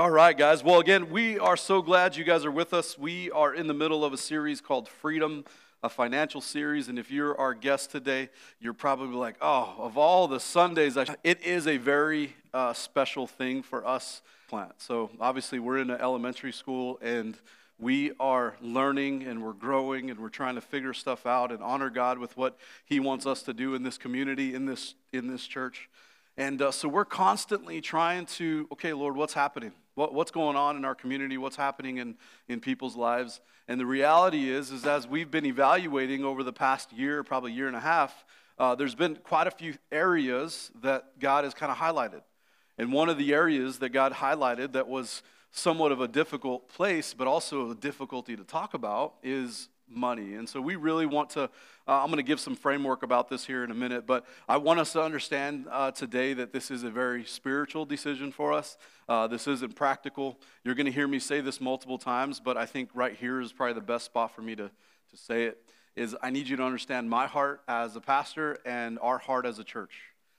All right, guys. Well, again, we are so glad you guys are with us. We are in the middle of a series called Freedom, a financial series. And if you're our guest today, you're probably like, oh, of all the Sundays, it is a very special thing for us. So obviously, we're in an elementary school, and we are learning, and we're growing, and we're trying to figure stuff out and honor God with what He wants us to do in this community, in this church. And so we're constantly trying to, okay, Lord, what's happening? What's going on in our community? What's happening in people's lives? And the reality is as we've been evaluating over the past year, probably year and a half, there's been quite a few areas that God has kind of highlighted. And one of the areas that God highlighted that was somewhat of a difficult place, but also a difficulty to talk about, is money. And so we really want to, I'm going to give some framework about this here in a minute, but I want us to understand today that this is a very spiritual decision for us. This isn't practical. You're going to hear me say this multiple times, but I think right here is probably the best spot for me to say it, is I need you to understand my heart as a pastor and our heart as a church.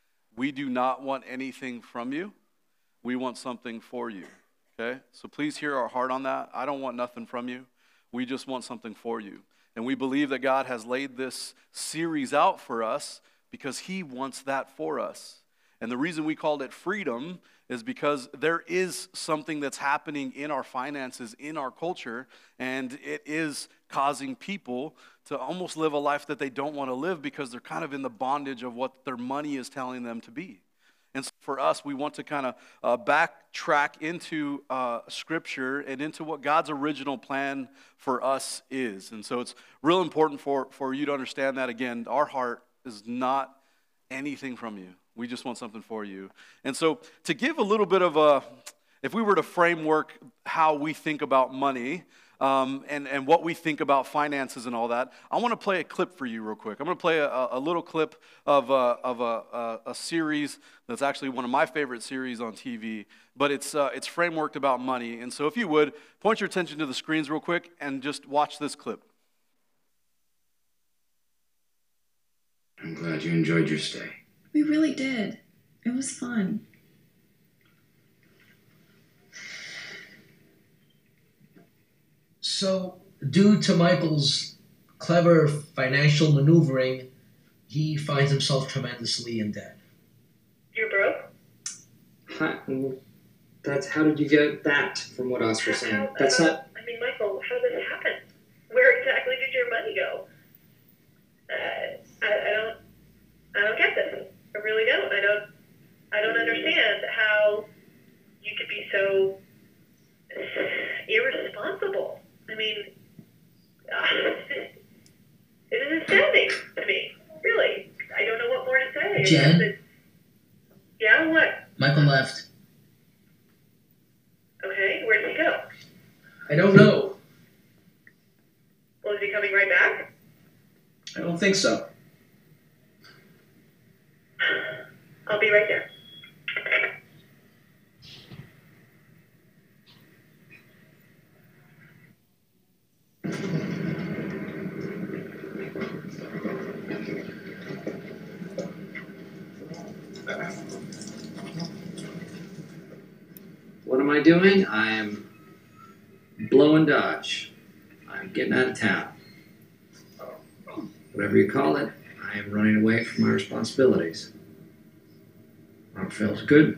We do not want anything from you. We want something for you, okay? So please hear our heart on that. I don't want nothing from you. We just want something for you. And we believe that God has laid this series out for us because He wants that for us. And the reason we called it Freedom is because there is something that's happening in our finances, in our culture, and it is causing people to almost live a life that they don't want to live because they're kind of in the bondage of what their money is telling them to be. And so for us, we want to kind of backtrack into Scripture and into what God's original plan for us is. And so it's real important for you to understand that, again, our heart is not anything from you. We just want something for you. And so to give a little bit of if we were to framework how we think about money, and what we think about finances and all that, I want to play a clip for you real quick. I'm going to play a little clip of a series that's actually one of my favorite series on TV, but it's frameworked about money. And so if you would, point your attention to the screens real quick and just watch this clip. I'm glad you enjoyed your stay. We really did. It was fun. So, due to Michael's clever financial maneuvering, he finds himself tremendously in debt. You're broke? How did you get that from what us were saying? Michael, how did this happen? Where exactly did your money go? I don't get this. I really don't. I don't understand how you could be so irresponsible. It is astounding to me. Really. I don't know what more to say. Jen? Yeah, what? Michael left. Okay, where did he go? I don't know. Well, is he coming right back? I don't think so. I'll be right there. What am I doing? I am blowing Dodge. I'm getting out of town. Whatever you call it, I am running away from my responsibilities. That feels good.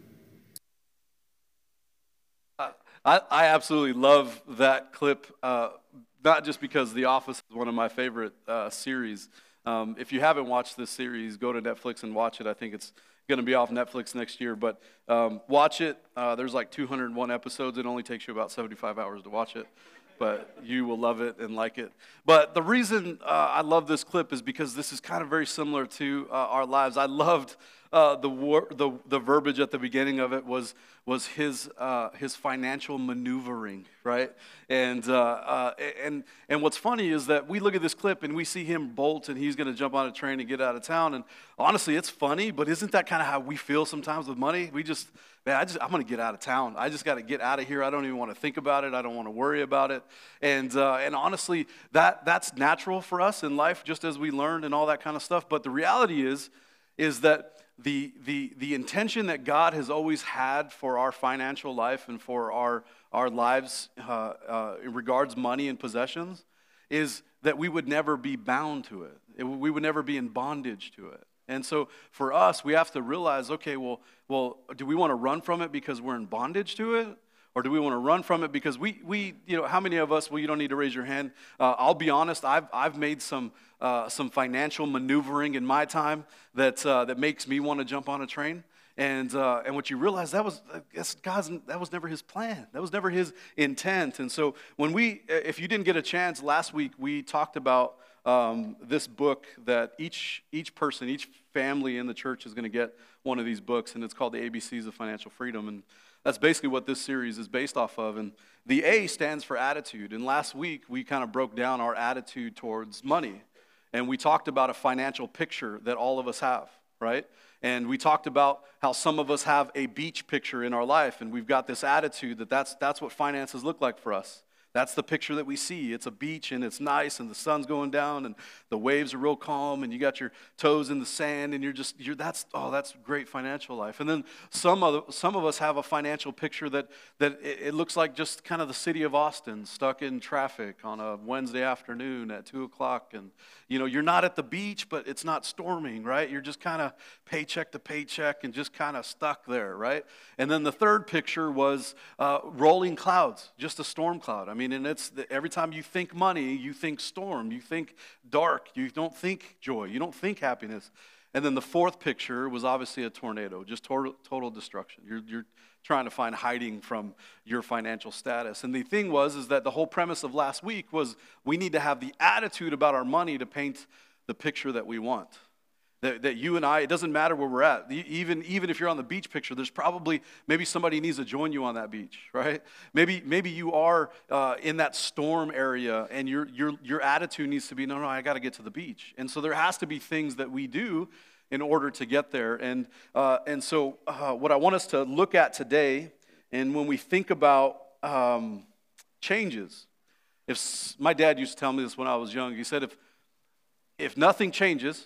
I absolutely love that clip, not just because The Office is one of my favorite series. If you haven't watched this series, go to Netflix and watch it. I think it's going to be off Netflix next year, but watch it. There's like 201 episodes. It only takes you about 75 hours to watch it, but you will love it and like it. But the reason I love this clip is because this is kind of very similar to our lives. I loved the verbiage at the beginning of it was his financial maneuvering, right? And what's funny is that we look at this clip and we see him bolt and he's going to jump on a train and get out of town. And honestly, it's funny, but isn't that kind of how we feel sometimes with money? I'm going to get out of town. I just got to get out of here. I don't even want to think about it. I don't want to worry about it. And honestly, that's natural for us in life, just as we learned and all that kind of stuff. But the reality is that the intention that God has always had for our financial life and for our lives in regards money and possessions is that we would never be bound to it. We would never be in bondage to it. And so for us, we have to realize, okay, well, do we want to run from it because we're in bondage to it? Or do we want to run from it because we how many of us, well, you don't need to raise your hand. I'll be honest, I've made some financial maneuvering in my time that makes me want to jump on a train. And what you realize, that was never his plan. That was never his intent. And so if you didn't get a chance, last week we talked about this book that each person, each family in the church is going to get one of these books, and it's called The ABCs of Financial Freedom. And that's basically what this series is based off of. And the A stands for attitude. And last week, we kind of broke down our attitude towards money. And we talked about a financial picture that all of us have, right? And we talked about how some of us have a beach picture in our life. And we've got this attitude that's what finances look like for us. That's the picture that we see. It's a beach, and it's nice, and the sun's going down, and the waves are real calm, and you got your toes in the sand, and that's great financial life. And then some of us have a financial picture that it looks like just kind of the city of Austin stuck in traffic on a Wednesday afternoon at 2:00, and you're not at the beach, but it's not storming, right? You're just kind of paycheck to paycheck and just kind of stuck there, right? And then the third picture was rolling clouds, just a storm cloud. I mean, and every time you think money, you think storm, you think dark, you don't think joy, you don't think happiness. And then the fourth picture was obviously a tornado, just total destruction. You're trying to find hiding from your financial status. And the thing is that the whole premise of last week was we need to have the attitude about our money to paint the picture that we want. That you and I, it doesn't matter where we're at. Even if you're on the beach picture, there's probably, maybe somebody needs to join you on that beach, right? Maybe you are in that storm area, and your attitude needs to be, no, I got to get to the beach. And so there has to be things that we do in order to get there. And so what I want us to look at today, and when we think about changes, my dad used to tell me this when I was young. He said, if nothing changes,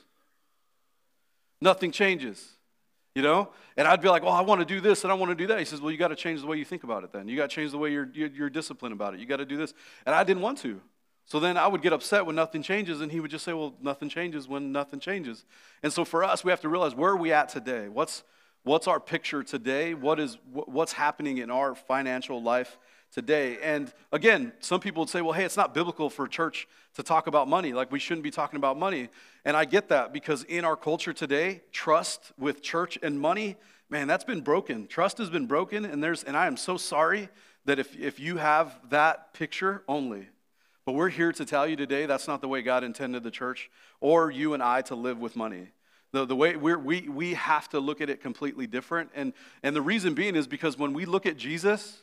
nothing changes, And I'd be like, I want to do this and I want to do that. He says, well, you got to change the way you think about it then. You got to change the way you're disciplined about it. You got to do this. And I didn't want to. So then I would get upset when nothing changes, and he would just say, well, nothing changes when nothing changes. And so for us, we have to realize, where are we at today? What's our picture today? What's happening in our financial life today? And again, some people would say, well, hey, it's not biblical for church to talk about money. Like, we shouldn't be talking about money. And I get that, because in our culture today, trust with church and money, man, that's been broken. Trust has been broken, and I am so sorry that if you have that picture only. But we're here to tell you today that's not the way God intended the church or you and I to live with money. The way we have to look at it completely different. And the reason being is because when we look at Jesus,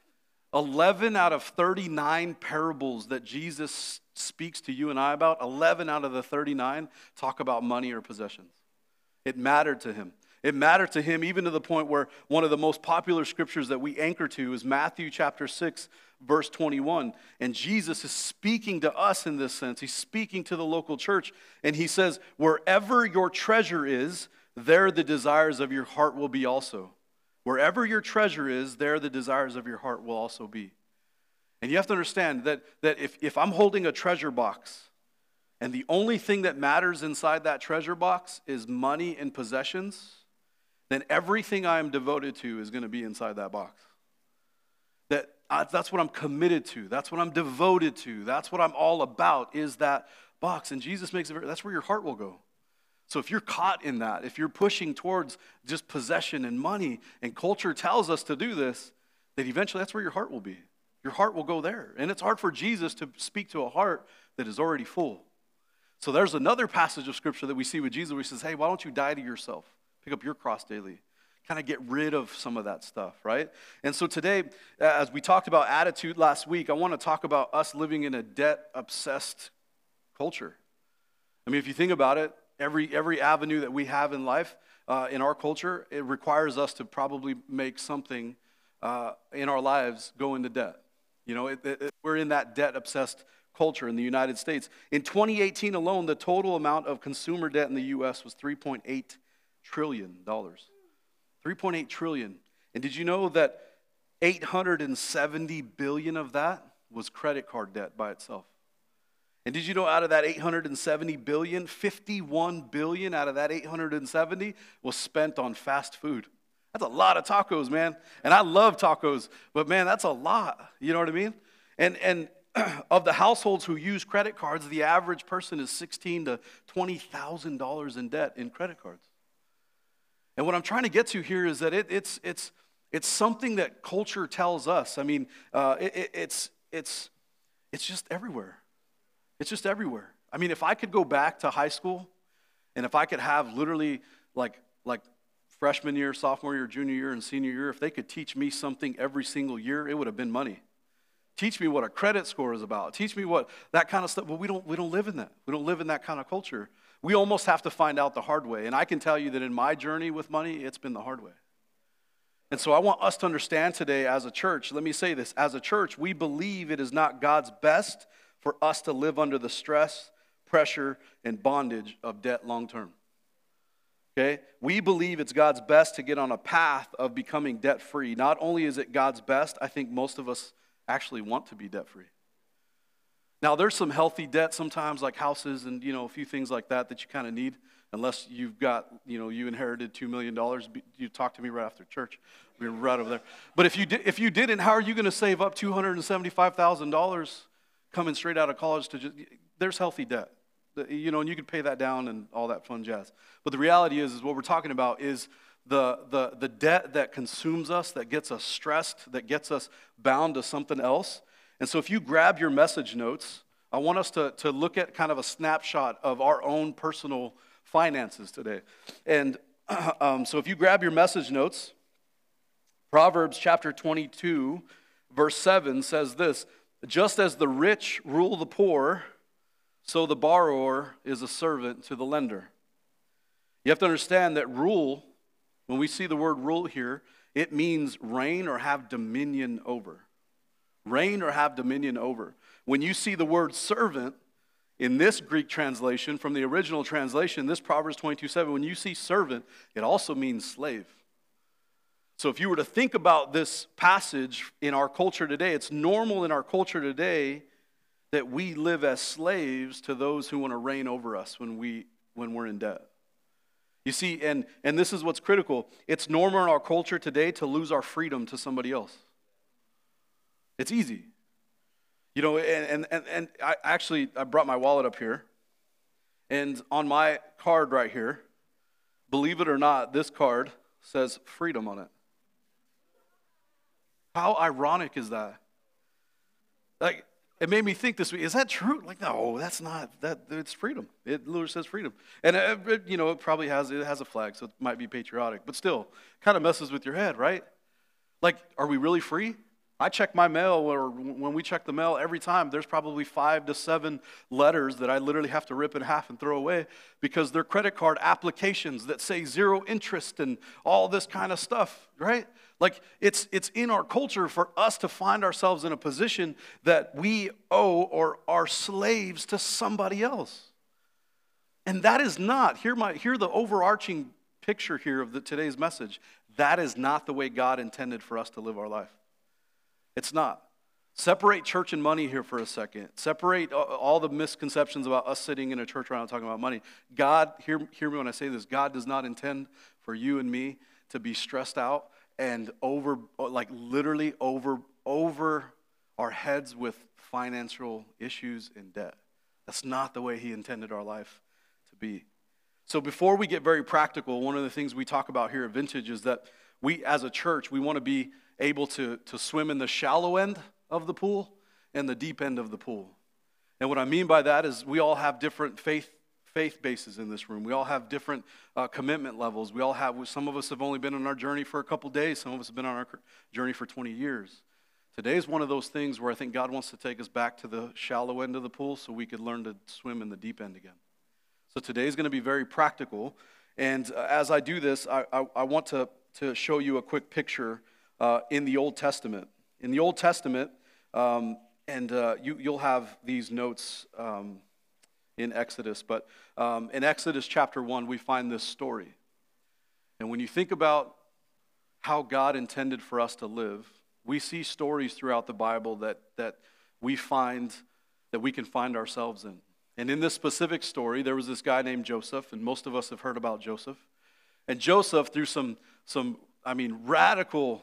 11 out of 39 parables that Jesus speaks to you and I about, 11 out of the 39 talk about money or possessions. It mattered to him. It mattered to him even to the point where one of the most popular scriptures that we anchor to is Matthew chapter 6, verse 21. And Jesus is speaking to us in this sense. He's speaking to the local church. And he says, wherever your treasure is, there the desires of your heart will be also. Wherever your treasure is, there the desires of your heart will also be. And you have to understand that if I'm holding a treasure box, and the only thing that matters inside that treasure box is money and possessions, then everything I am devoted to is going to be inside that box. That's what I'm committed to. That's what I'm devoted to. That's what I'm all about, is that box. And Jesus makes it that's where your heart will go. So if you're caught in that, if you're pushing towards just possession and money, and culture tells us to do this, then eventually that's where your heart will be. Your heart will go there. And it's hard for Jesus to speak to a heart that is already full. So there's another passage of scripture that we see with Jesus where he says, hey, why don't you die to yourself? Pick up your cross daily. Kind of get rid of some of that stuff, right? And so today, as we talked about attitude last week, I want to talk about us living in a debt-obsessed culture. I mean, if you think about it, every avenue that we have in life, in our culture, it requires us to probably make something in our lives go into debt. We're in that debt-obsessed culture in the United States. In 2018 alone, the total amount of consumer debt in the U.S. was $3.8 trillion. $3.8 trillion. And did you know that 870 billion of that was credit card debt by itself? And did you know out of that 870 billion, 51 billion out of that 870 was spent on fast food? That's a lot of tacos, man. And I love tacos, but man, that's a lot. You know what I mean? And of the households who use credit cards, the average person is $16,000 to $20,000 in debt in credit cards. And what I'm trying to get to here is that it's something that culture tells us. I mean, it's just everywhere. It's just everywhere. I mean, if I could go back to high school, and if I could have literally like freshman year, sophomore year, junior year, and senior year, if they could teach me something every single year, it would have been money. Teach me what a credit score is about. Teach me what that kind of stuff. But we don't live in that. We don't live in that kind of culture. We almost have to find out the hard way. And I can tell you that in my journey with money, it's been the hard way. And so I want us to understand today as a church, let me say this, as a church, we believe it is not God's best for us to live under the stress, pressure, and bondage of debt long term. Okay? We believe it's God's best to get on a path of becoming debt-free. Not only is it God's best, I think most of us actually want to be debt-free. Now, there's some healthy debt sometimes, like houses and, a few things like that you kind of need, unless you've got, you inherited $2 million. You talk to me right after church. We're right over there. But if you didn't, how are you going to save up $275,000 coming straight out of college to there's healthy debt. And you can pay that down and all that fun jazz. But the reality is what we're talking about is the debt that consumes us, that gets us stressed, that gets us bound to something else. And so if you grab your message notes, I want us to look at kind of a snapshot of our own personal finances today. And so if you grab your message notes, Proverbs chapter 22, verse 7 says this, just as the rich rule the poor, so the borrower is a servant to the lender. You have to understand that rule, when we see the word rule here, it means reign or have dominion over. Reign or have dominion over. When you see the word servant in this Greek translation, from the original translation, this Proverbs 22:7, when you see servant, it also means slave. So if you were to think about this passage in our culture today, it's normal in our culture today that we live as slaves to those who want to reign over us when we're in debt. You see, and this is what's critical. It's normal in our culture today to lose our freedom to somebody else. It's easy. And I brought my wallet up here. And on my card right here, believe it or not, this card says freedom on it. How ironic is that? Like, it made me think this week, is that true? Like, no, that's not, it's freedom. It literally says freedom. And, it probably has a flag, so it might be patriotic. But still, kind of messes with your head, right? Like, are we really free? I check my mail, or when we check the mail every time, there's probably 5 to 7 letters that I literally have to rip in half and throw away because they're credit card applications that say 0 interest and all this kind of stuff, right? Like, it's in our culture for us to find ourselves in a position that we owe or are slaves to somebody else. And that is not, hear the overarching picture here of today's message. That is not the way God intended for us to live our life. It's not. Separate church and money here for a second. Separate all the misconceptions about us sitting in a church right now talking about money. God, hear me when I say this, God does not intend for you and me to be stressed out and literally over our heads with financial issues and debt. That's not the way He intended our life to be. So before we get very practical, one of the things we talk about here at Vintage is that we, as a church, we want to be able to swim in the shallow end of the pool and the deep end of the pool. And what I mean by that is we all have different faith bases in this room. We all have different commitment levels. Some of us have only been on our journey for a couple days. Some of us have been on our journey for 20 years. Today is one of those things where I think God wants to take us back to the shallow end of the pool so we could learn to swim in the deep end again. So today is going to be very practical. And as I do this, I want to show you a quick picture in the Old Testament. In the Old Testament, you'll have these notes in Exodus, but in Exodus chapter 1, we find this story. And when you think about how God intended for us to live, we see stories throughout the Bible that we find that we can find ourselves in. And in this specific story, there was this guy named Joseph, and most of us have heard about Joseph. And Joseph, through some radical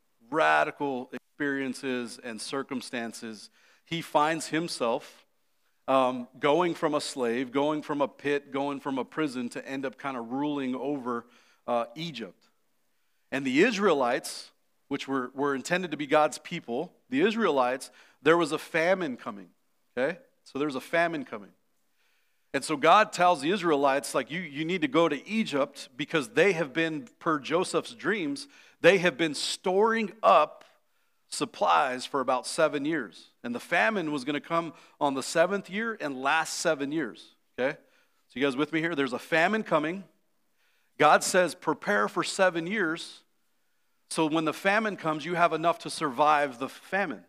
experiences and circumstances, he finds himself going from a slave, going from a pit, going from a prison to end up kind of ruling over Egypt. And the Israelites, which were intended to be God's people, the Israelites, there was a famine coming, okay? So there's a famine coming. And so God tells the Israelites, like, you need to go to Egypt because they have been, per Joseph's dreams, they have been storing up supplies for about 7 years. And the famine was going to come on the 7th year and last 7 years, okay? So you guys with me here? There's a famine coming. God says, prepare for 7 years. So when the famine comes, you have enough to survive the famine.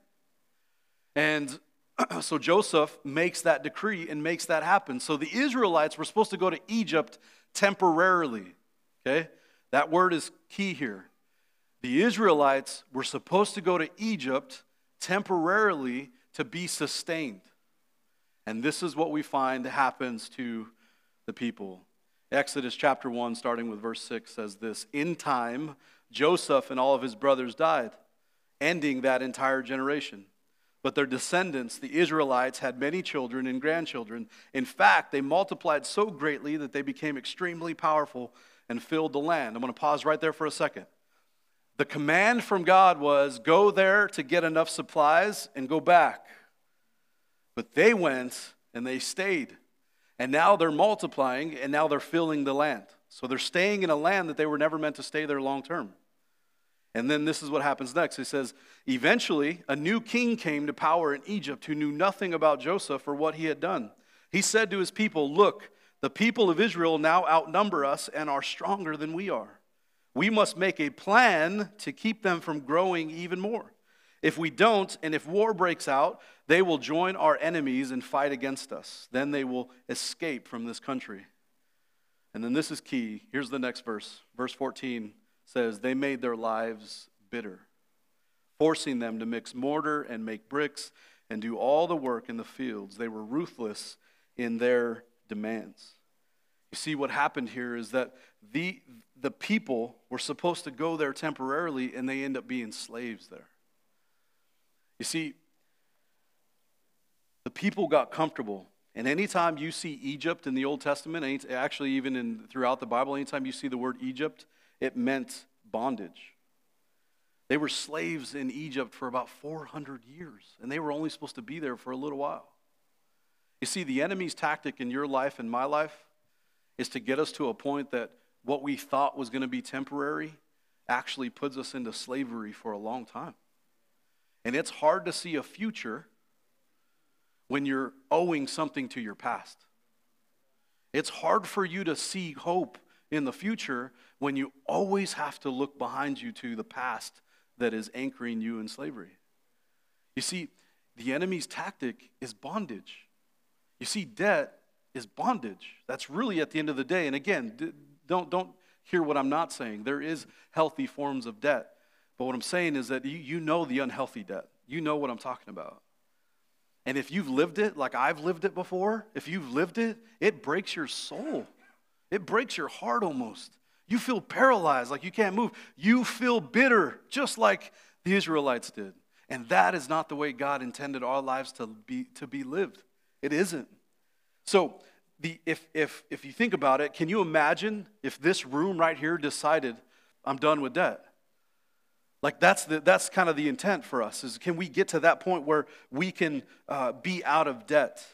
And so Joseph makes that decree and makes that happen. So the Israelites were supposed to go to Egypt temporarily. Okay? That word is key here. The Israelites were supposed to go to Egypt temporarily to be sustained. And this is what we find happens to the people. Exodus chapter 1, starting with verse 6, says this: in time, Joseph and all of his brothers died, ending that entire generation. But their descendants, the Israelites, had many children and grandchildren. In fact, they multiplied so greatly that they became extremely powerful and filled the land. I'm going to pause right there for a second. The command from God was, go there to get enough supplies and go back. But they went and they stayed. And now they're multiplying and now they're filling the land. So they're staying in a land that they were never meant to stay there long term. And then this is what happens next. It says, eventually a new king came to power in Egypt who knew nothing about Joseph or what he had done. He said to his people, look, the people of Israel now outnumber us and are stronger than we are. We must make a plan to keep them from growing even more. If we don't, and if war breaks out, they will join our enemies and fight against us. Then they will escape from this country. And then this is key. Here's the next verse. Verse 14 says, they made their lives bitter, forcing them to mix mortar and make bricks and do all the work in the fields. They were ruthless in their demands. You see, what happened here is that the people were supposed to go there temporarily, and they end up being slaves there. You see, the people got comfortable. And anytime you see Egypt in the Old Testament, actually even throughout the Bible, anytime you see the word Egypt, it meant bondage. They were slaves in Egypt for about 400 years, and they were only supposed to be there for a little while. You see, the enemy's tactic in your life and my life is to get us to a point that what we thought was going to be temporary actually puts us into slavery for a long time. And it's hard to see a future when you're owing something to your past. It's hard for you to see hope in the future when you always have to look behind you to the past that is anchoring you in slavery. You see, the enemy's tactic is bondage. You see, debt is bondage. That's really at the end of the day. And again, don't hear what I'm not saying. There is healthy forms of debt. But what I'm saying is that you know the unhealthy debt. You know what I'm talking about. And if you've lived it like I've lived it before, if you've lived it, it breaks your soul. It breaks your heart almost. You feel paralyzed, like you can't move. You feel bitter, just like the Israelites did. And that is not the way God intended our lives to be lived. It isn't. So if you think about it, can you imagine if this room right here decided, I'm done with debt? Like that's kind of the intent for us, is can we get to that point where we can be out of debt?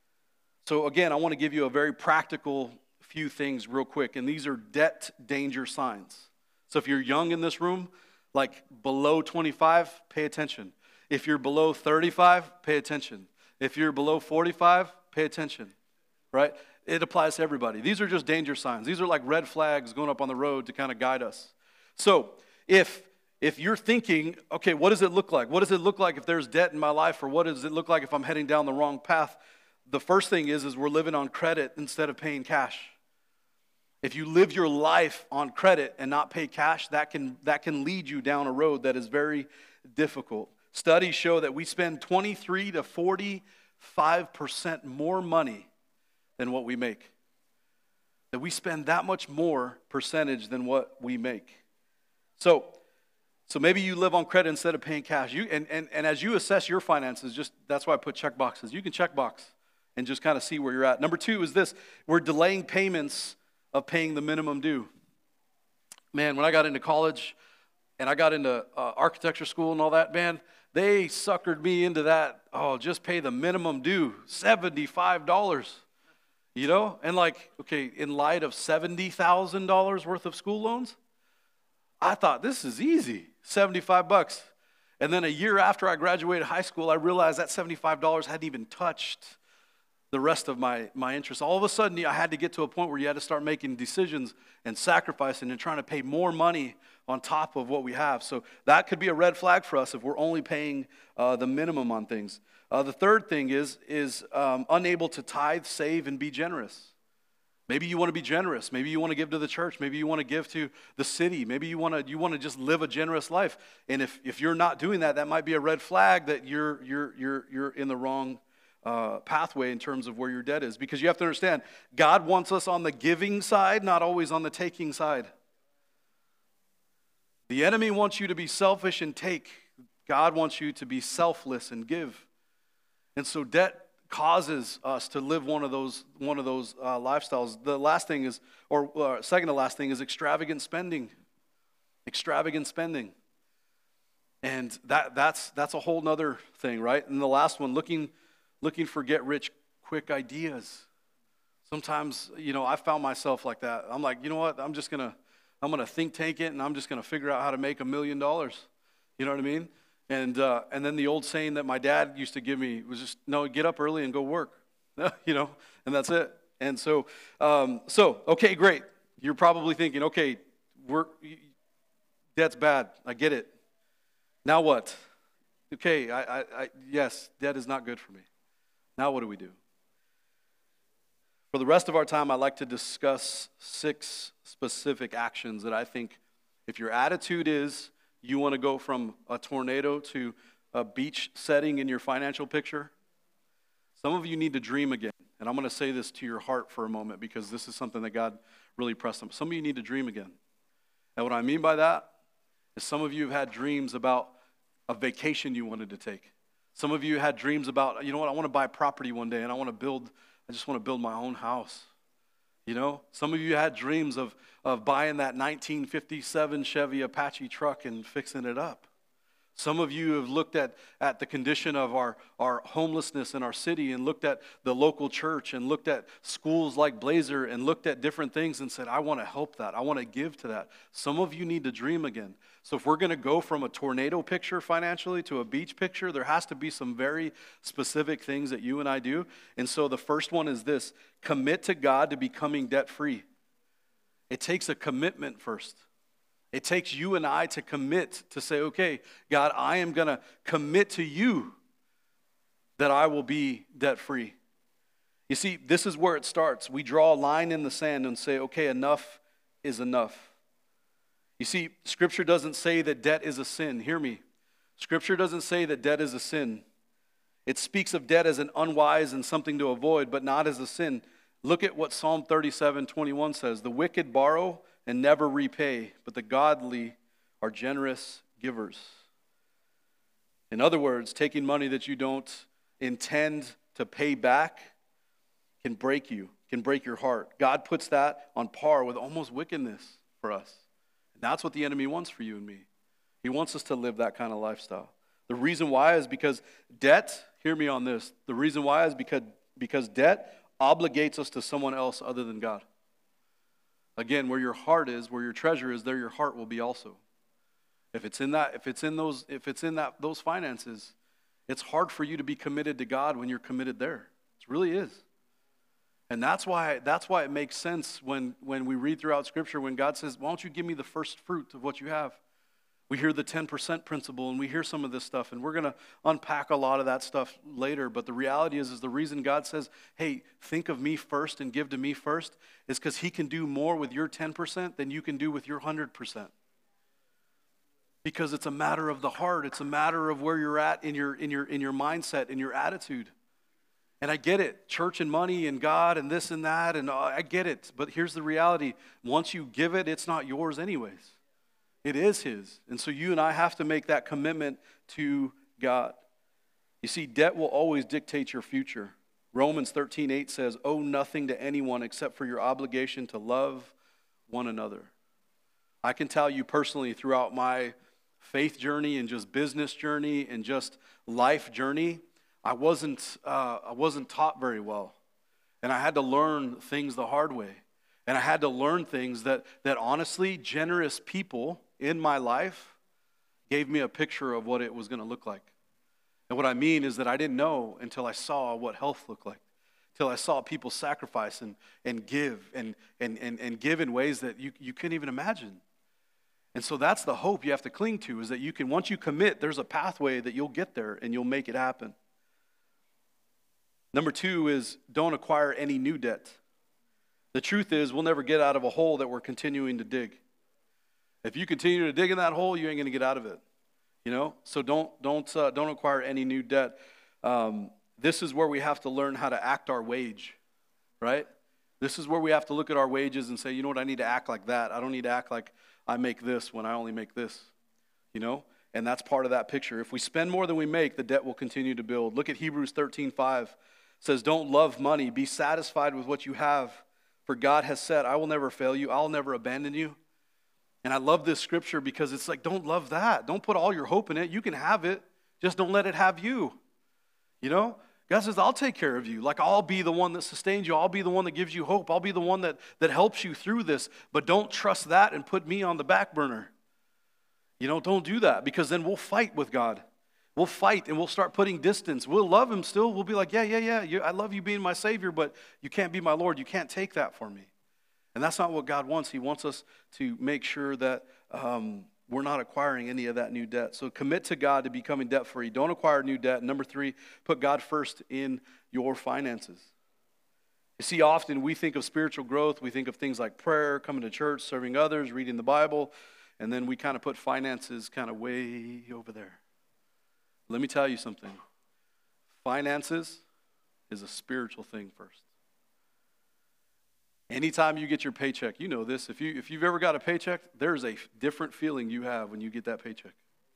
So again, I want to give you a very practical few things real quick, and these are debt danger signs. So if you're young in this room, like below 25, pay attention. If you're below 35, pay attention. If you're below 45, pay attention, right? It applies to everybody. These are just danger signs. These are like red flags going up on the road to kind of guide us. So if you're thinking, okay, what does it look like? What does it look like if there's debt in my life, or what does it look like if I'm heading down the wrong path? The first thing is we're living on credit instead of paying cash. If you live your life on credit and not pay cash, that can lead you down a road that is very difficult. Studies show that we spend 23 to 45% more money than what we make. That we spend that much more percentage than what we make. So maybe you live on credit instead of paying cash. And as you assess your finances, that's why I put check boxes. You can check box and just kind of see where you're at. Number 2 is this: we're delaying payments of paying the minimum due. Man, when I got into college and I got into architecture school and all that, man, they suckered me into that. Oh, just pay the minimum due, $75. You know, and like, okay, in light of $70,000 worth of school loans, I thought this is easy, $75. And then a year after I graduated high school, I realized that $75 hadn't even touched the rest of my interest. All of a sudden, I had to get to a point where you had to start making decisions and sacrificing and trying to pay more money on top of what we have. So that could be a red flag for us if we're only paying the minimum on things. The third thing is unable to tithe, save, and be generous. Maybe you want to be generous. Maybe you want to give to the church. Maybe you want to give to the city. Maybe you want to just live a generous life. And if you're not doing that, that might be a red flag that you're in the wrong pathway in terms of where your debt is. Because you have to understand, God wants us on the giving side, not always on the taking side. The enemy wants you to be selfish and take. God wants you to be selfless and give. And so debt causes us to live one of those lifestyles. The last thing is, or second to last thing is extravagant spending. Extravagant spending. And that's a whole nother thing, right? And the last one, looking for get-rich-quick ideas. Sometimes, I found myself like that. I'm like, you know what? I'm gonna think tank it, and I'm just gonna figure out how to make $1 million. You know what I mean? And then the old saying that my dad used to give me was just, no, get up early and go work. And that's it. And so okay, great. You're probably thinking, okay, debt's bad. I get it. Now what? Okay, yes, debt is not good for me. Now what do we do? For the rest of our time, I'd like to discuss 6 specific actions that I think, if your attitude is you want to go from a tornado to a beach setting in your financial picture, some of you need to dream again. And I'm going to say this to your heart for a moment, because this is something that God really pressed on. Some of you need to dream again. And what I mean by that is some of you have had dreams about a vacation you wanted to take. Some of you had dreams about, I want to buy property one day, and I just want to build my own house. Some of you had dreams of buying that 1957 Chevy Apache truck and fixing it up. Some of you have looked at the condition of our homelessness in our city, and looked at the local church, and looked at schools like Blazer, and looked at different things and said, I want to help that. I want to give to that. Some of you need to dream again. So if we're going to go from a tornado picture financially to a beach picture, there has to be some very specific things that you and I do. And so the first one is this: commit to God to becoming debt-free. It takes a commitment first. It takes you and I to commit to say, okay, God, I am going to commit to you that I will be debt-free. You see, this is where it starts. We draw a line in the sand and say, okay, enough is enough. You see, Scripture doesn't say that debt is a sin. Hear me. Scripture doesn't say that debt is a sin. It speaks of debt as an unwise and something to avoid, but not as a sin. Look at what Psalm 37:21 says. The wicked borrow and never repay, but the godly are generous givers. In other words, taking money that you don't intend to pay back can break you, can break your heart. God puts that on par with almost wickedness for us. And that's what the enemy wants for you and me. He wants us to live that kind of lifestyle. The reason why is because debt, hear me on this, the reason why is because debt obligates us to someone else other than God. Again, where your heart is, where your treasure is, there your heart will be also. If it's in those finances, it's hard for you to be committed to God when you're committed there. It really is. And that's why it makes sense when we read throughout Scripture, when God says, why don't you give me the first fruit of what you have? We hear the 10% principle, and we hear some of this stuff, and we're going to unpack a lot of that stuff later. But the reality is the reason God says, hey, think of me first and give to me first, is because he can do more with your 10% than you can do with your 100%. Because it's a matter of the heart. It's a matter of where you're at in your mindset, in your attitude. And I get it, church and money and God and this and that, and I get it. But here's the reality. Once you give it, it's not yours anyways. It is his. And so you and I have to make that commitment to God. You see, debt will always dictate your future. Romans 13:8 says, owe nothing to anyone except for your obligation to love one another. I can tell you personally throughout my faith journey and just business journey and just life journey, I wasn't taught very well. And I had to learn things the hard way. And I had to learn things that honestly, generous people in my life gave me a picture of what it was going to look like. And what I mean is that I didn't know until I saw what health looked like, till I saw people sacrifice and give and give in ways that you couldn't even imagine. And so that's the hope you have to cling to, is that you can, once you commit, there's a pathway that you'll get there and you'll make it happen. Number 2 is don't acquire any new debt. The truth is we'll never get out of a hole that we're continuing to dig. If you continue to dig in that hole, you ain't going to get out of it. You know, so don't acquire any new debt. This is where we have to learn how to act our wage, right? This is where we have to look at our wages and say, you know what, I need to act like that. I don't need to act like I make this when I only make this, you know? And that's part of that picture. If we spend more than we make, the debt will continue to build. Look at Hebrews 13:5. It says, don't love money. Be satisfied with what you have. For God has said, I will never fail you. I'll never abandon you. And I love this scripture because it's like, don't love that. Don't put all your hope in it. You can have it. Just don't let it have you. You know? God says, I'll take care of you. Like, I'll be the one that sustains you. I'll be the one that gives you hope. I'll be the one that helps you through this. But don't trust that and put me on the back burner. You know, don't do that, because then we'll fight with God. We'll fight and we'll start putting distance. We'll love him still. We'll be like, yeah. I love you being my Savior, but you can't be my Lord. You can't take that for me. And that's not what God wants. He wants us to make sure that we're not acquiring any of that new debt. So commit to God to becoming debt-free. Don't acquire new debt. Number 3, put God first in your finances. You see, often we think of spiritual growth. We think of things like prayer, coming to church, serving others, reading the Bible, and then we kind of put finances kind of way over there. Let me tell you something. Finances is a spiritual thing first. Anytime you get your paycheck, you know this. If you've ever got a paycheck, there's a different feeling you have when you get that paycheck.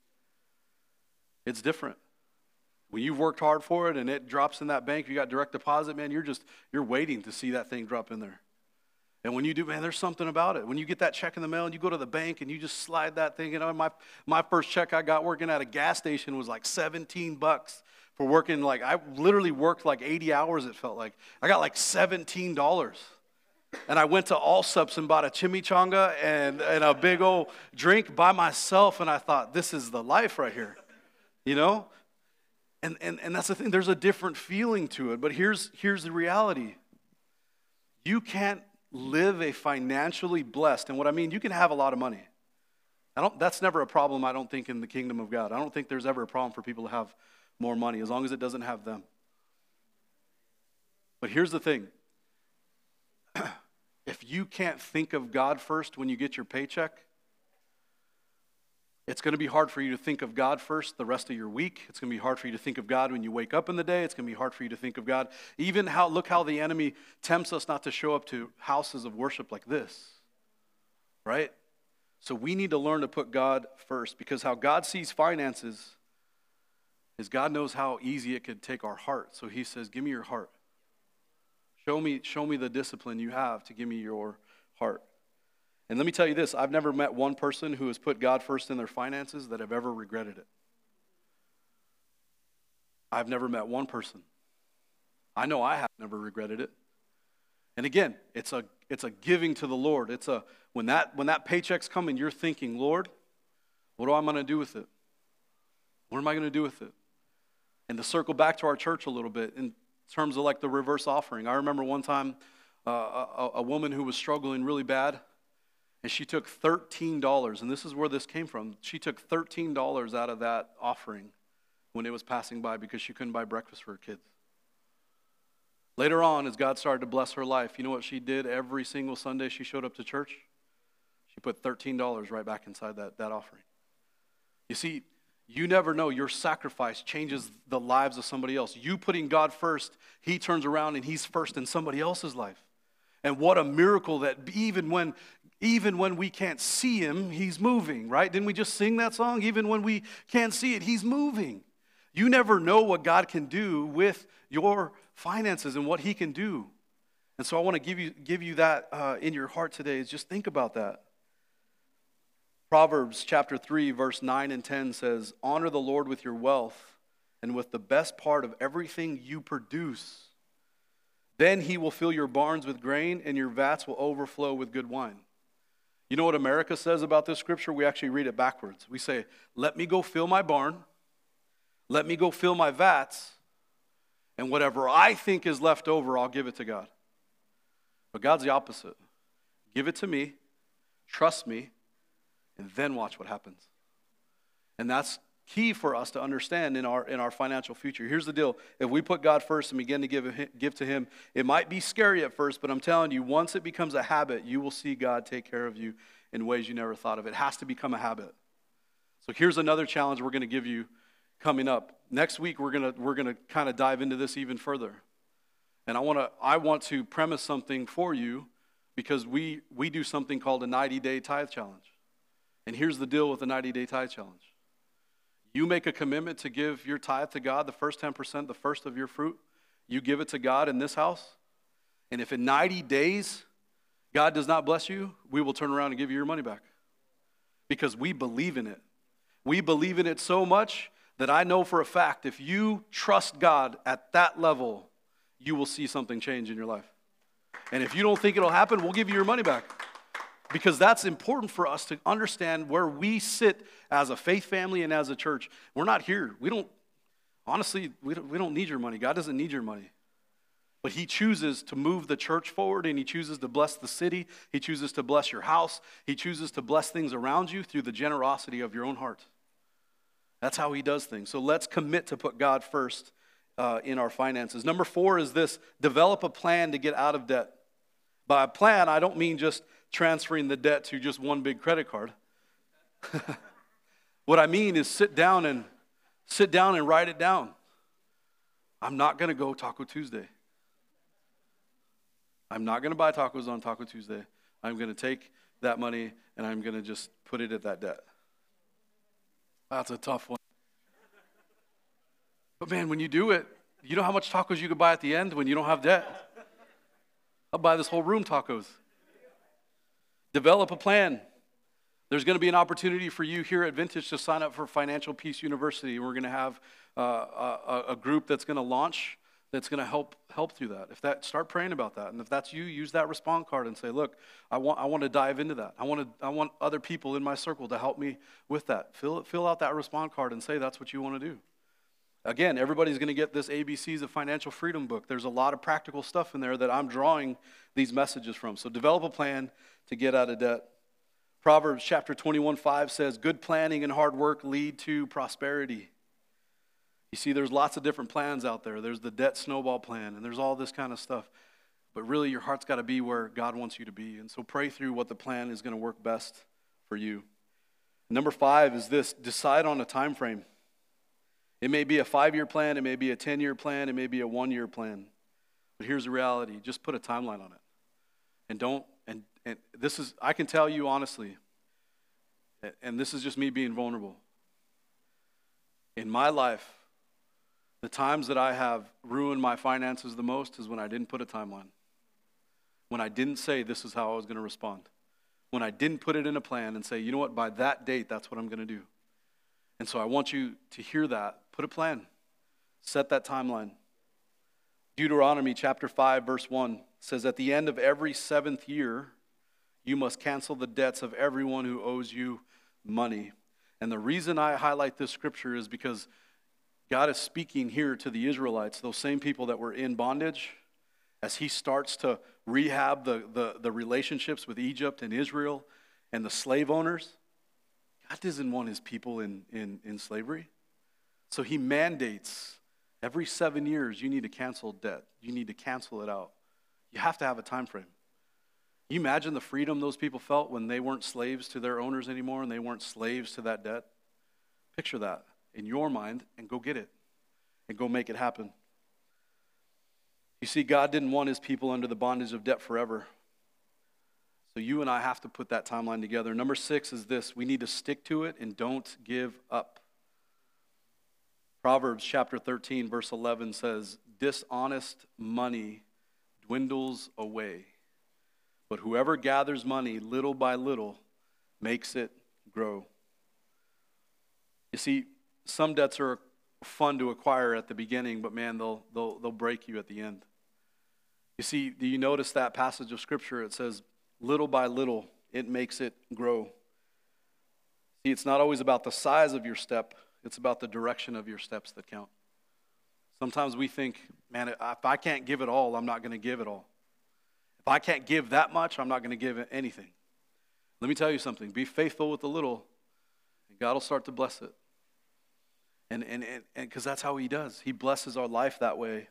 It's different. When you've worked hard for it and it drops in that bank, you got direct deposit, man, you're waiting to see that thing drop in there. And when you do, man, there's something about it. When you get that check in the mail and you go to the bank and you just slide that thing, you know, my first check I got working at a gas station was like $17 for working, like, I literally worked like 80 hours, it felt like. I got like $17. And I went to Allsup's and bought a chimichanga and a big old drink by myself, and I thought, this is the life right here, you know? And that's the thing, there's a different feeling to it, but here's the reality. You can't live a financially blessed, and what I mean, you can have a lot of money. That's never a problem, I don't think, in the kingdom of God. I don't think there's ever a problem for people to have more money, as long as it doesn't have them. But here's the thing. If you can't think of God first when you get your paycheck, it's going to be hard for you to think of God first the rest of your week. It's going to be hard for you to think of God when you wake up in the day. It's going to be hard for you to think of God. Look how the enemy tempts us not to show up to houses of worship like this, right? So we need to learn to put God first, because how God sees finances is God knows how easy it could take our heart. So he says, give me your heart. Show me the discipline you have to give me your heart. And let me tell you this, I've never met one person who has put God first in their finances that have ever regretted it. I've never met one person. I know I have never regretted it. And again, it's a giving to the Lord. When that paycheck's coming, you're thinking, Lord, what am I going to do with it? What am I going to do with it? And to circle back to our church a little bit, in terms of like the reverse offering. I remember one time a woman who was struggling really bad, And she took $13, and this is where this came from. She took $13 out of that offering when it was passing by because she couldn't buy breakfast for her kids. Later on, as God started to bless her life, you know what she did every single Sunday she showed up to church? She put $13 right back inside that offering. You see, you never know. Your sacrifice changes the lives of somebody else. You putting God first, he turns around and he's first in somebody else's life. And what a miracle that even when we can't see him, he's moving, right? Didn't we just sing that song? Even when we can't see it, he's moving. You never know what God can do with your finances and what he can do. And so I want to give you that in your heart today, is just think about that. Proverbs chapter 3, verse 9 and 10 says, honor the Lord with your wealth and with the best part of everything you produce. Then he will fill your barns with grain and your vats will overflow with good wine. You know what America says about this scripture? We actually read it backwards. We say, let me go fill my barn, let me go fill my vats, and whatever I think is left over, I'll give it to God. But God's the opposite. Give it to me, trust me, and then watch what happens. And that's key for us to understand in our financial future. Here's the deal. If we put God first and begin to give to him, it might be scary at first, but I'm telling you, once it becomes a habit, you will see God take care of you in ways you never thought of. It has to become a habit. So here's another challenge we're going to give you coming up. Next week, we're going to kind of dive into this even further. And I want to premise something for you, because we do something called a 90-day tithe challenge. And here's the deal with the 90-day tithe challenge. You make a commitment to give your tithe to God, the first 10%, the first of your fruit. You give it to God in this house. And if in 90 days God does not bless you, we will turn around and give you your money back. Because we believe in it. We believe in it so much that I know for a fact if you trust God at that level, you will see something change in your life. And if you don't think it'll happen, we'll give you your money back. Because that's important for us to understand where we sit as a faith family and as a church. We're not here. We don't need your money. God doesn't need your money. But he chooses to move the church forward, and he chooses to bless the city. He chooses to bless your house. He chooses to bless things around you through the generosity of your own heart. That's how he does things. So let's commit to put God first in our finances. Number 4 is this: develop a plan to get out of debt. By a plan, I don't mean just transferring the debt to just one big credit card. What I mean is sit down and write it down. I'm not going to go Taco Tuesday. I'm not going to buy tacos on Taco Tuesday. I'm going to take that money and I'm going to just put it at that debt. That's a tough one. But man, when you do it, you know how much tacos you could buy at the end when you don't have debt? I'll buy this whole room tacos. Develop a plan. There's going to be an opportunity for you here at Vintage to sign up for Financial Peace University. We're going to have a group that's going to launch that's going to help through that. Start praying about that. And if that's you, use that response card and say, look, I want to dive into that. I want other people in my circle to help me with that. Fill out that response card and say that's what you want to do. Again, everybody's going to get this ABCs of Financial Freedom book. There's a lot of practical stuff in there that I'm drawing these messages from. So develop a plan to get out of debt. Proverbs chapter 21:5 says, good planning and hard work lead to prosperity. You see, there's lots of different plans out there. There's the debt snowball plan, and there's all this kind of stuff. But really, your heart's got to be where God wants you to be. And so pray through what the plan is going to work best for you. Number 5 is this: decide on a time frame. It may be a 5-year plan, it may be a 10-year plan, it may be a 1-year plan. But here's the reality: just put a timeline on it. And this is, I can tell you honestly, and this is just me being vulnerable. In my life, the times that I have ruined my finances the most is when I didn't put a timeline. When I didn't say this is how I was going to respond. When I didn't put it in a plan and say, you know what, by that date, that's what I'm going to do. And so I want you to hear that. Put a plan. Set that timeline. Deuteronomy chapter 5, verse 1 says, at the end of every 7th year, you must cancel the debts of everyone who owes you money. And the reason I highlight this scripture is because God is speaking here to the Israelites, those same people that were in bondage, as he starts to rehab the relationships with Egypt and Israel. and the slave owners, God doesn't want his people in slavery. So he mandates every 7 years you need to cancel debt. You need to cancel it out. You have to have a time frame. You imagine the freedom those people felt when they weren't slaves to their owners anymore and they weren't slaves to that debt? Picture that in your mind and go get it and go make it happen. You see, God didn't want his people under the bondage of debt forever. So you and I have to put that timeline together. Number 6 is this: we need to stick to it and don't give up. Proverbs chapter 13, verse 11 says, dishonest money dwindles away, but whoever gathers money little by little makes it grow. You see, some debts are fun to acquire at the beginning, but man, they'll break you at the end. You see, do you notice that passage of Scripture? It says, little by little, it makes it grow. See, it's not always about the size of your step. It's about the direction of your steps that count. Sometimes we think, man, if I can't give it all, I'm not going to give it all. If I can't give that much, I'm not going to give anything. Let me tell you something. Be faithful with the little, and God will start to bless it. And because that's how he does. He blesses our life that way.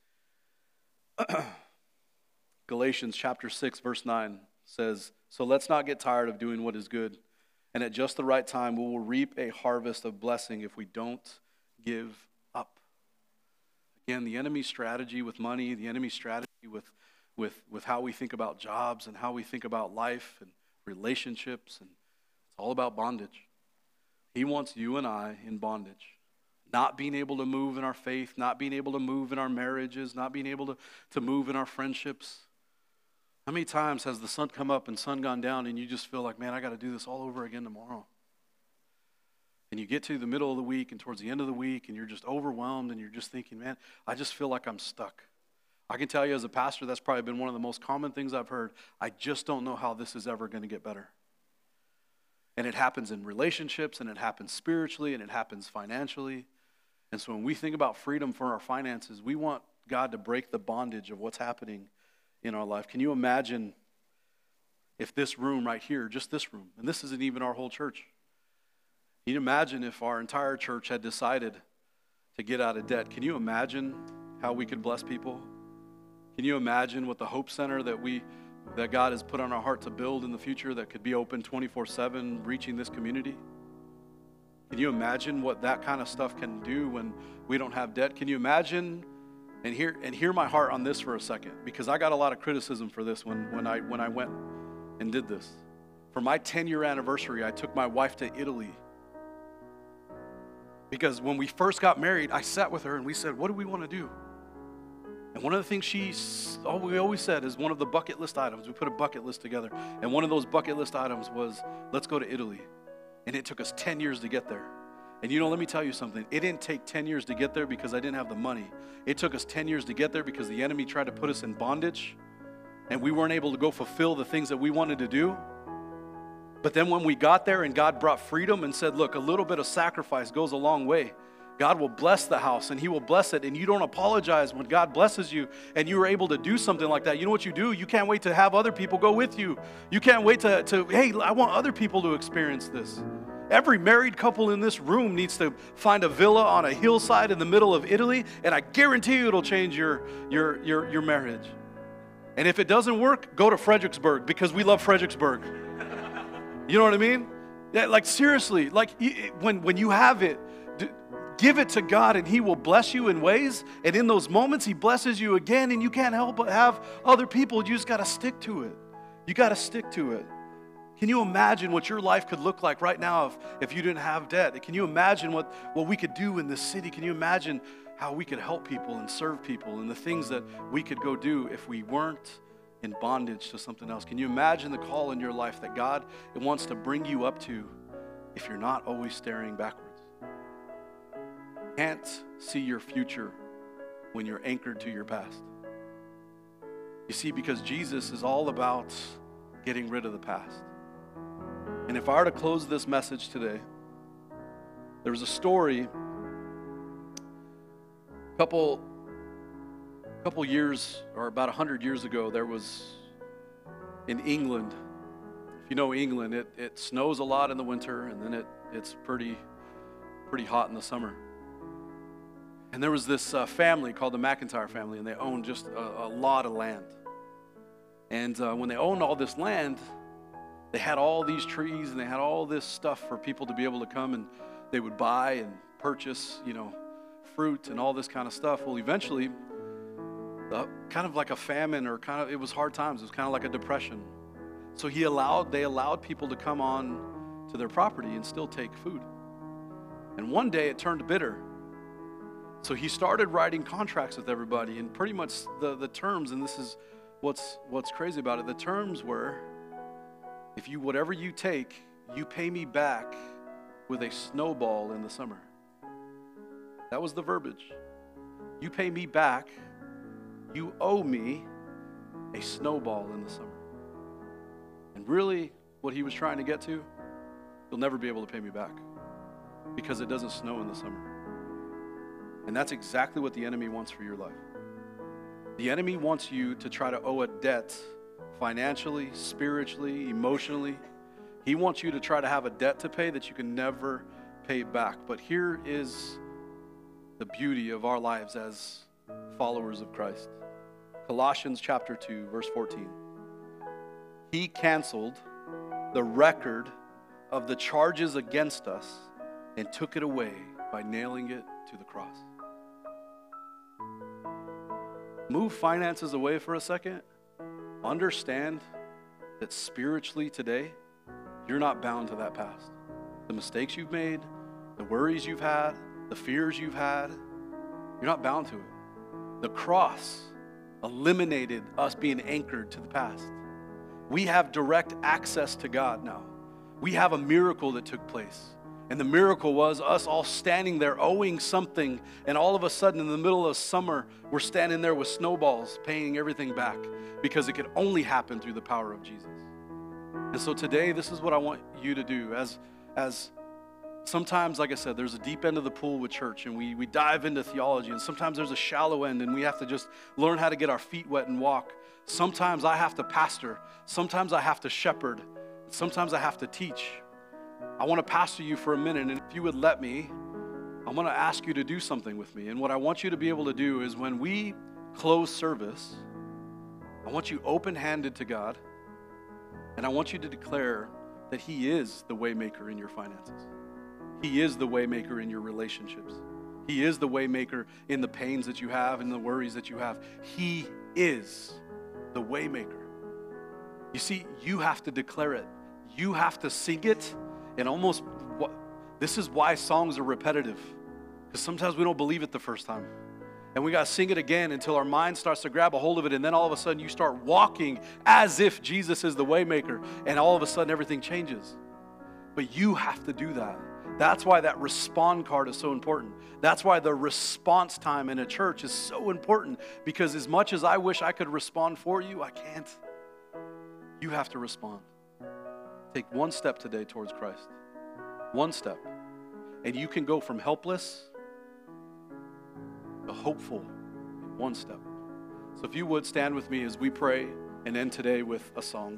Galatians chapter 6, verse 9 says, so let's not get tired of doing what is good. And at just the right time, we will reap a harvest of blessing if we don't give up. Again, the enemy's strategy with money, the enemy's strategy with how we think about jobs and how we think about life and relationships, and it's all about bondage. He wants you and I in bondage. Not being able to move in our faith, not being able to move in our marriages, not being able to move in our friendships. How many times has the sun come up and sun gone down and you just feel like, man, I got to do this all over again tomorrow? And you get to the middle of the week and towards the end of the week and you're just overwhelmed and you're just thinking, man, I just feel like I'm stuck. I can tell you as a pastor, that's probably been one of the most common things I've heard. I just don't know how this is ever going to get better. And it happens in relationships, and it happens spiritually, and it happens financially. And so when we think about freedom for our finances, we want God to break the bondage of what's happening in our life. Can you imagine if this room right here, just this room, and this isn't even our whole church, can you imagine if our entire church had decided to get out of debt? Can you imagine how we could bless people? Can you imagine what the Hope Center that God has put on our heart to build in the future that could be open 24/7, reaching this community? Can you imagine what that kind of stuff can do when we don't have debt? Can you imagine, and hear my heart on this for a second, because I got a lot of criticism for this when I went and did this. For my 10-year anniversary, I took my wife to Italy. Because when we first got married, I sat with her and we said, what do we want to do? And one of the things we always said is one of the bucket list items. We put a bucket list together. And one of those bucket list items was, let's go to Italy. And it took us 10 years to get there. And let me tell you something. It didn't take 10 years to get there because I didn't have the money. It took us 10 years to get there because the enemy tried to put us in bondage. And we weren't able to go fulfill the things that we wanted to do. But then when we got there and God brought freedom and said, look, a little bit of sacrifice goes a long way. God will bless the house and he will bless it. And you don't apologize when God blesses you and you are able to do something like that. You know what you do? You can't wait to have other people go with you. You can't wait to hey, I want other people to experience this. Every married couple in this room needs to find a villa on a hillside in the middle of Italy, and I guarantee you it'll change your marriage. And if it doesn't work, go to Fredericksburg, because we love Fredericksburg. You know what I mean? Yeah, like seriously, like when you have it, give it to God and he will bless you in ways, and in those moments he blesses you again, and you can't help but have other people. You just got to stick to it. You got to stick to it. Can you imagine what your life could look like right now if you didn't have debt? Can you imagine what we could do in this city? Can you imagine how we could help people and serve people and the things that we could go do if we weren't in bondage to something else? Can you imagine the call in your life that God wants to bring you up to if you're not always staring backwards? Can't see your future when you're anchored to your past. You see, because Jesus is all about getting rid of the past. And if I were to close this message today, there was a story a couple years, or about 100 years ago, there was in England, if you know England, it snows a lot in the winter, and then it's pretty hot in the summer. And there was this family called the McIntyre family, and they owned just a lot of land. And when they owned all this land, they had all these trees, and they had all this stuff for people to be able to come, and they would buy and purchase, fruit and all this kind of stuff. Well, eventually, kind of like a famine, or it was hard times. It was kind of like a depression. So they allowed people to come on to their property and still take food. And one day it turned bitter. So he started writing contracts with everybody, and pretty much the terms, and this is what's crazy about it, the terms were, whatever you take, you pay me back with a snowball in the summer. That was the verbiage. You pay me back, you owe me a snowball in the summer. And really, what he was trying to get to, you'll never be able to pay me back because it doesn't snow in the summer. And that's exactly what the enemy wants for your life. The enemy wants you to try to owe a debt financially, spiritually, emotionally. He wants you to try to have a debt to pay that you can never pay back. But here is the beauty of our lives as followers of Christ. Colossians chapter 2, verse 14. He canceled the record of the charges against us and took it away by nailing it to the cross. Move finances away for a second. Understand that spiritually today, you're not bound to that past. The mistakes you've made, the worries you've had, the fears you've had, you're not bound to it. The cross eliminated us being anchored to the past. We have direct access to God now. We have a miracle that took place. And the miracle was us all standing there owing something, and all of a sudden in the middle of summer, we're standing there with snowballs paying everything back because it could only happen through the power of Jesus. And so today, this is what I want you to do. As sometimes, like I said, there's a deep end of the pool with church, and we dive into theology, and sometimes there's a shallow end, and we have to just learn how to get our feet wet and walk. Sometimes I have to pastor. Sometimes I have to shepherd. Sometimes I have to teach. I want to pastor you for a minute, and if you would let me, I'm going to ask you to do something with me. And what I want you to be able to do is when we close service, I want you open-handed to God, and I want you to declare that He is the way maker in your finances. He is the way maker in your relationships. He is the way maker in the pains that you have and the worries that you have. He is the way maker. You see, you have to declare it. You have to sing it. And this is why songs are repetitive, because sometimes we don't believe it the first time. And we got to sing it again until our mind starts to grab a hold of it, and then all of a sudden you start walking as if Jesus is the way maker, and all of a sudden everything changes. But you have to do that. That's why that respond card is so important. That's why the response time in a church is so important, because as much as I wish I could respond for you, I can't. You have to respond. Take one step today towards Christ. One step. And you can go from helpless to hopeful in one step. So if you would stand with me as we pray and end today with a song.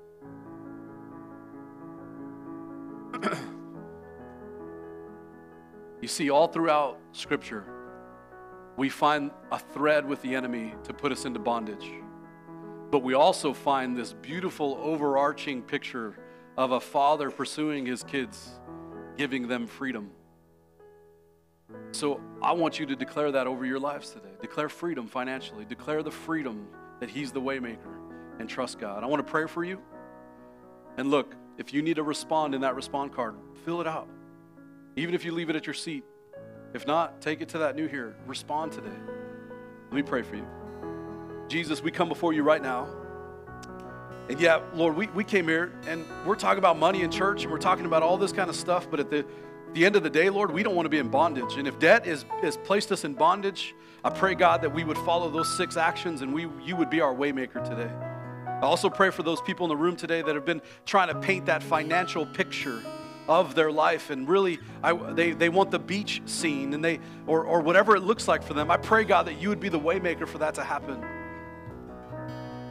You see, all throughout Scripture, we find a thread with the enemy to put us into bondage. But we also find this beautiful overarching picture of a father pursuing his kids, giving them freedom. So I want you to declare that over your lives today. Declare freedom financially. Declare the freedom that He's the way maker, and trust God. I want to pray for you. And look, if you need to respond in that respond card, fill it out. Even if you leave it at your seat. If not, take it to that new here. Respond today. Let me pray for you. Jesus, we come before you right now. And yeah, Lord, we came here and we're talking about money in church, and we're talking about all this kind of stuff, but at the end of the day, Lord, we don't want to be in bondage. And if debt has placed us in bondage, I pray, God, that we would follow those 6 actions, and you would be our way maker today. I also pray for those people in the room today that have been trying to paint that financial picture of their life, and really they want the beach scene, and or whatever it looks like for them. I pray, God, that you would be the way maker for that to happen.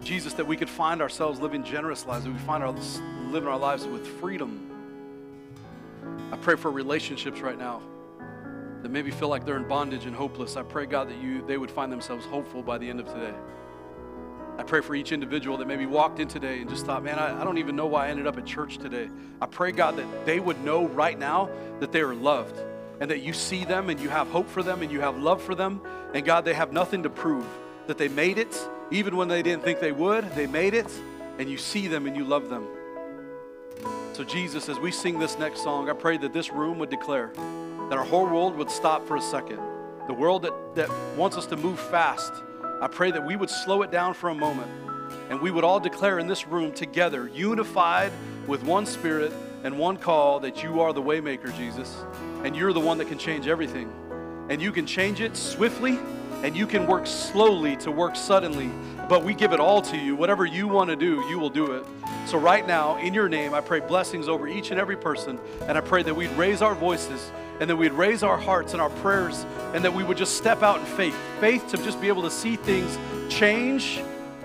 Jesus, that we could find ourselves living generous lives, that we find living our lives with freedom. I pray for relationships right now that maybe feel like they're in bondage and hopeless. I pray, God, that they would find themselves hopeful by the end of today. I pray for each individual that maybe walked in today and just thought, man, I don't even know why I ended up at church today. I pray, God, that they would know right now that they are loved and that you see them and you have hope for them and you have love for them. And God, they have nothing to prove, that they made it. Even when they didn't think they would, they made it, and you see them and you love them. So Jesus, as we sing this next song, I pray that this room would declare that our whole world would stop for a second. The world that wants us to move fast, I pray that we would slow it down for a moment, and we would all declare in this room together, unified with one spirit and one call, that you are the waymaker, Jesus, and you're the one that can change everything. And you can change it swiftly, and you can work slowly to work suddenly, but we give it all to you. Whatever you want to do, you will do it. So right now, in your name, I pray blessings over each and every person, and I pray that we'd raise our voices, and that we'd raise our hearts and our prayers, and that we would just step out in faith. Faith to just be able to see things change,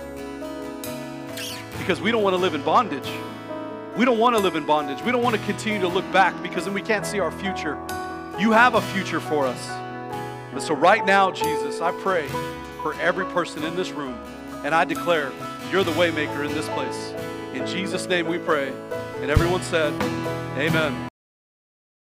because we don't want to live in bondage. We don't want to live in bondage. We don't want to continue to look back, because then we can't see our future. You have a future for us. And so right now, Jesus, I pray for every person in this room, and I declare you're the way maker in this place. In Jesus' name we pray. And everyone said, amen.